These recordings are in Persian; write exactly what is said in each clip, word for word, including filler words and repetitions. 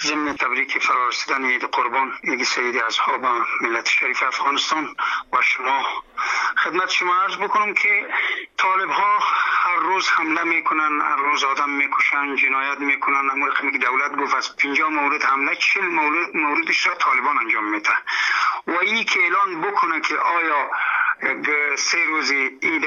ضمن تبریک فرارسیدن عید قربان، عید سعید اضحی با ملت شریف افغانستان و شما، خدمت شما عرض بکنم که طالب ها هر روز حمله میکنن، هر روز آدم میکشن، جنایت میکنن. اما رقمی که دولت گفت از پنجاه مورد حمله چهل مورد موردش را طالبان انجام میده و این که اعلان بکنه که آیا سه روز عید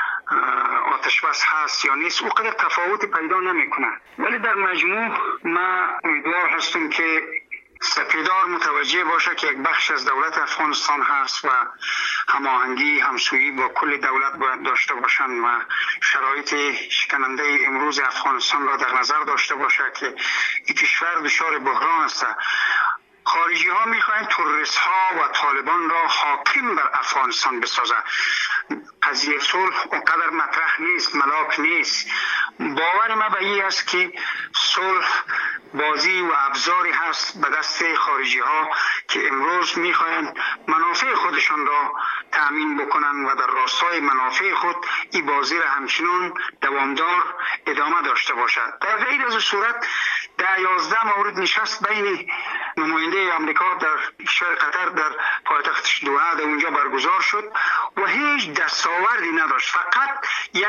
آتش بس هست یا نیست، او قدر تفاوت پیدا نمیکنه. ولی در مجموع ما امیدوار هستم که سپیدار متوجه باشه که یک بخش از دولت افغانستان هست و هماهنگی همسویی با کل دولت باید داشته باشند و شرایط شکننده امروز افغانستان را در نظر داشته باشه که این کشور دچار بحران است. خارجی ها میخواهند تروریست ها و طالبان را حاکم بر افغانستان بسازه. قضیه صلح اونقدر مطرح نیست، ملاک نیست. باور ما به این است که صلح بازی و ابزاری هست به دست خارجی ها که امروز میخواهند منافع خودشان را تأمین بکنن و در راستای منافع خود این بازی را همچنان دوامدار ادامه داشته باشد. در غیر از صورت ده یازده مورد نشست بین نماینده امریکا در کشور قطر در پایتخت دوحه در اونجا برگزار شد و هیچ دستاوردی نداشت. فقط یک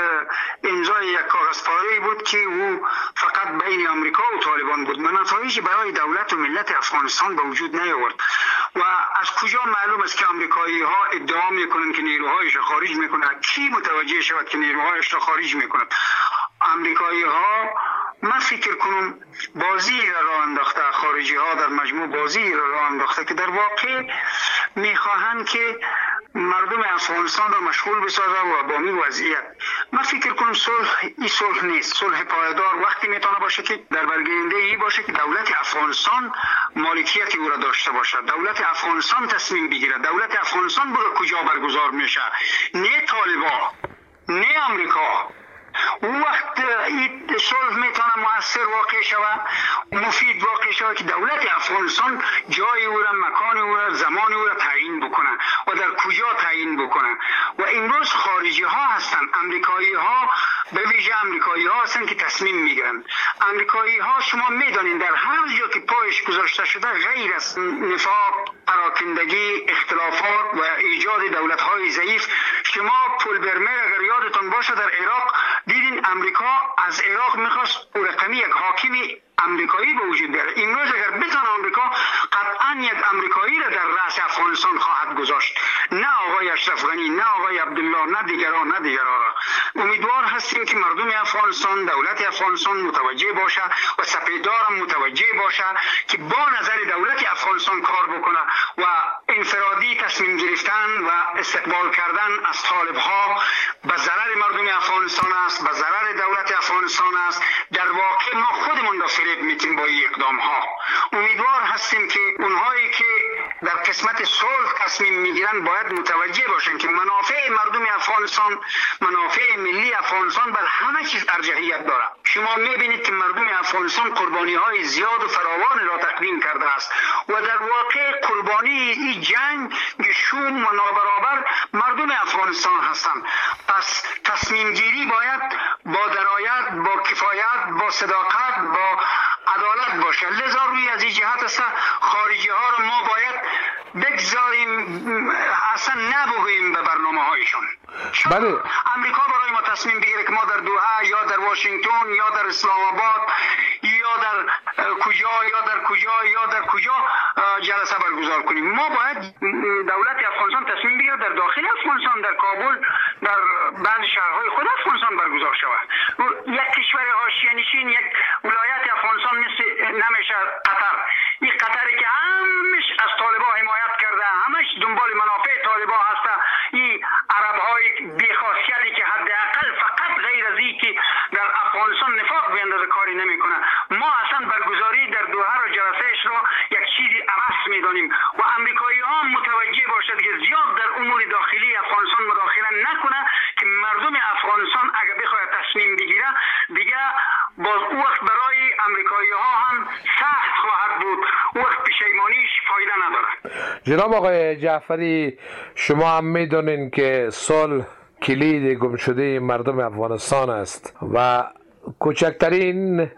امضای یک کاغذ پاره بود که او فقط بین امریکا و طالبان بود. نتایجی برای دولت و ملت افغانستان به وجود نیاورد. و از کجا معلوم است که امریکایی ها ادعا میکنند که نیروهایش را خارج میکنند؟ کی متوجه شود که نیروهایش را خارج میکند؟ امریکایی ها من فکر کنم بازی را راه انداخته، خارجی ها در مجموع بازی را راه انداخته که در واقع میخواهند که مردم افغانستان را مشغول بسازه و با این وضعیت. من فکر کنم صلح این صلح نیست. صلح پایدار وقتی میتونه باشه که در برگیرنده ای باشه که دولت افغانستان مالکیت او را داشته باشه، دولت افغانستان تصمیم بگیره، دولت افغانستان بگه کجا برگزار میشه، نه طالبان نه امریکا. اون وقت این صلح میتونه مؤثر واقع شود، مفید واقع شود که دولت افغانستان جای او را، مکان او را، زمان او را تعیین بکنه و در کجا تعیین بکنه. و امروز خارجی ها هستن، امریکایی ها به ویژه امریکایی ها هستن که تصمیم میگیرن. امریکایی ها شما میدانین در هر جا که پایش گذاشته شده غیر از نفاق، پراکندگی، اختلافات و ایجاد دولت های ضعیف، شما پل برمه اگر یادتان باشه در عراق دیدین امریکا از عراق میخواست او رقمی یک حاکمی امریکایی به وجود بیاره. امروز اگر بتونه امریکا قطعا یک امریکایی را در رأس افغانستان خواهد گذاشت، نه آقای اشرف غنی، نه آقای عبدالله، نه دیگران، نه دیگران را. امیدوار هستیم که مردم افغانستان، دولت افغانستان متوجه باشه و سپیدار متوجه باشه که با نظر دولت افغانستان کار بکنه و انفرادی تصمیم گرفتن و استقبال کردن از طالب ها به ضرر مردم افغانستان است، به ضرر دولت افغانستان است. در واقع ما خودمون را فریب میتیم با این اقدام ها. امیدوار هستیم که اونهایی که در قسمت صلح تصمیم میگیرن باید متوجه باشن که منافع مردم افغانستان، منافع ملی افغانستان بر همه چیز ارجحیت داره. شما میبینید که مردم افغانستان قربانی های زیاد و فراوان را تقدیم کرده است و در واقع قربانی این جنگ شوم و نابرابر مردم افغانستان هستند. پس تصمیم گیری باید با درایت، با کفایت، با صداقت، با عدالت باشه. لذا روی از این جهت است خارجی ها رو ما باید بگذاریم، اصلا نبگوییم به برنامه هایشون. بله. امریکا برای ما تصمیم بگیره که ما در دوحه یا در واشنگتن یا در اسلام آباد یا در کجا یا در کجا یا در کجا جلسه برگزار کنیم. ما باید دولت افغانستان تصمیم بگیره در داخل افغانستان، در کابل، در بعض شهرهای خود افغانستان برگزار شود. یک کشور حاشیه نشین، یک ولایت افغانستان مثل نمیشه قطر. این قطری که همش از طالبا حمایت کرده، همش دنبال منافع طالبا هست. این عربهای بی‌خاصیتی که حداقل فقط غیر از این که در افغانستان نفاق بیندازه کاری نمیکنه. ما اصلا برگزاری در دوحه رو، جلسهش رو یک چیزی عبث میدانیم و امریکایی ها متوجه باشد که زیاد در امور داخلی افغانستان مداخله نکنه که مردم افغانستان اگر بخواد تصمیم بگیره دیگه باز او وقت برای امریکایی ها هم سخت خواهد بود، او وقت پشیمانیش فایده نداره. جناب آقای جعفری، شما هم میدونین که صلح کلید گم شده مردم افغانستان است و کوچکترین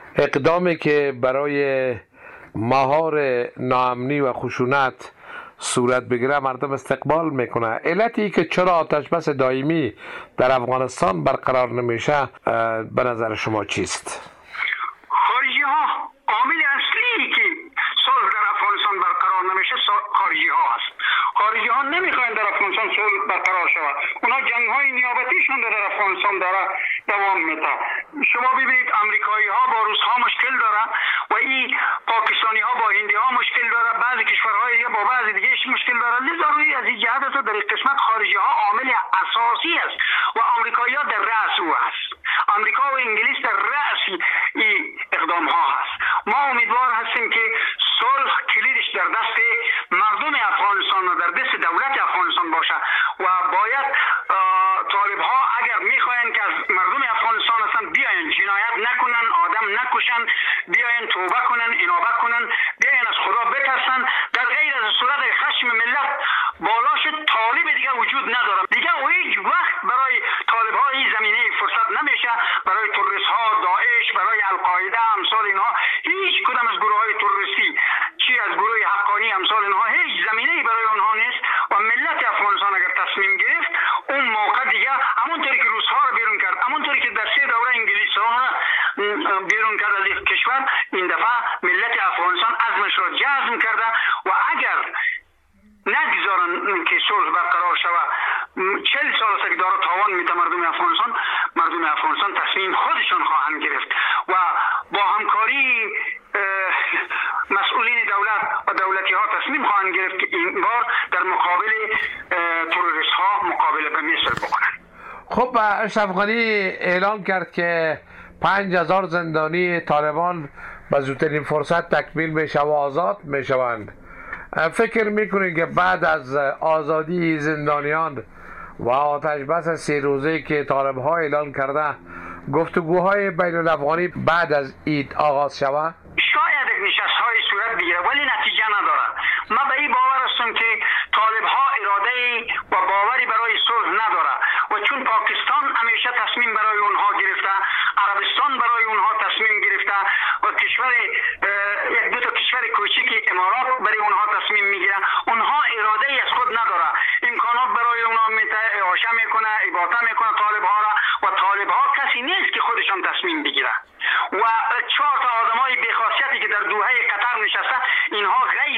اقدامی که برای مهار ناامنی و خشونت صورت بگیره مردم استقبال میکنه. علتی که چرا آتش بس دائمی در افغانستان برقرار نمیشه به نظر شما چیست؟ خارجی ها عامل اصلی که صلح در افغانستان برقرار نمیشه خارجی ها است. خارجی ها نمیخواین در افغانستان صلح برقرار شود. اونا جنگ های نیابتیشون در افغانستان داره دوام میده. شما ببینید امریکایی ها با روس ها مشکل داره و این پاکستانی ها با هندی ها مشکل داره، بعضی کشورهای دیگه با بعضی دیگه مشکل داره. لذا روی از این جهت در این قسمت خارجی ها عامل اساسی است و امریکایی ها در رأس او است. امریکا و انگلیس در رأس این اقدام ها هست. ما امیدوار هستیم که صلح کلیدش در دست مردم افغانستان و در دست دولت افغانستان باشه و باید طالب ها اگر میخواین که از مردم افغانستان هستن بیاین جنایت نکنن، آدم نکشن، بیاین توبه کنن، انابه کنن، بیاین از خدا بترسن. در غیر از صورت خشم ملت بالا شد، طالب دیگه وجود نداره. دیگه او هیچ وقت برای طالب ها این زمینه فرصت نمیشه. برای تروریست ها، داعش، برای القاعده امثال اینها، هیچ کدام از گروه های تروریستی چی از گروه حقانی امثال اینها هیچ زمینه برای اونها نیست و ملت افغانستان اگر تصمیم گرفت اون موقع دیگه همونطوری که روس ها رو بیرون کرد، همونطوری که در سه دوره انگلیس ها بیرون کرد از این کشور، این دفعه ملت افغانستان عزمش را جزم کرده و اگر نگذارن که صلح برقرار شود، چل سال است که داره تاوان میده مردم افغانستان، مردم افغانستان تصمیم خودشون خواهند گرفت و با همکاری مسئولین دولت و دولتی ها تصمیم خواهند گرفت که این بار در مقابل تروریست ها مقابله به مصر بکنن. خب اشرف غنی اعلام کرد که پنج هزار زندانی طالبان به زودترین فرصت تکمیل میشه و آزاد میشوند. فکر میکنید که بعد از آزادی زندانیان و آتش بس سه روزه که طالب ها اعلان کرده گفتگوهای بین الافغانی بعد از عید آغاز شود؟ شاید یک نشست های صورت بگیره ولی نتیجه نداره. ما به این باور هستم که طالب ها اراده و باوری برای صلح نداره و چون پاکستان همیشه تصمیم برای اونها گرفته، عربستان برای اونها تصمیم گرفته و کشور یک دو تا کشور کوچیک امارات برای اونها تصمیم میگیره، اونها اراده ای از خود نداره. امکانات برای اونها میته، اعاشه میکنه، اباطه میکنه طالب ها را و طالب ها کسی نیست که خودشان تصمیم بگیره و چهار تا آدمای بی‌خاصیتی که در دوحه قطر نشسته، اینها غیر